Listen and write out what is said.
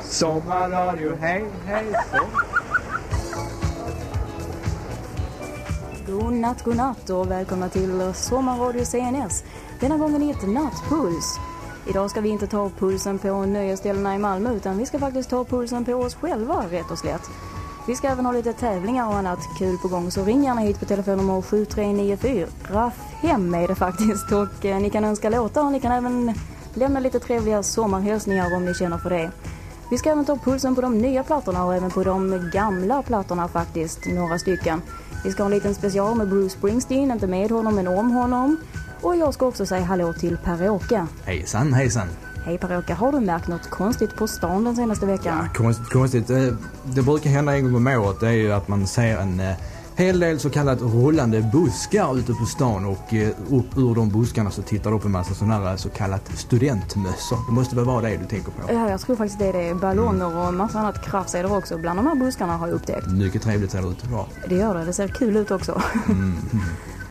Sommarradio, hej, hej, så. God natt och välkomna till Sommarradio CNS. Denna gången i ett nattpuls. Idag ska vi inte ta pulsen på nöjesställena i Malmö, utan vi ska faktiskt ta pulsen på oss själva, rätt och slätt. Vi ska även ha lite tävlingar och annat kul på gång, så ring gärna hit på telefonnummer 7394. 5 är det faktiskt, och ni kan önska låtar och ni kan även lämna lite trevliga sommarhälsningar om ni känner för det. Vi ska även ta pulsen på de nya plattorna och även på de gamla plattorna faktiskt, några stycken. Vi ska ha en liten special med Bruce Springsteen, inte med honom men om honom. Och jag ska också säga hallå till Per-Åke. Hejsan, hejsan. Hej Per-Åke, har du märkt något konstigt på stan den senaste veckan? Ja, konstigt. Det brukar hända en gång om året, det är ju att man ser en hel del så kallat rullande buskar ute på stan, och upp ur de buskarna så tittar upp en massa sådana här så kallat studentmössor. Det måste väl vara det du tänker på? Ja, jag tror faktiskt det är ballonger och massa annat krafs är det också. Bland de här buskarna har jag upptäckt. Mycket trevligt ser det ut. Bra. Det gör det, det ser kul ut också.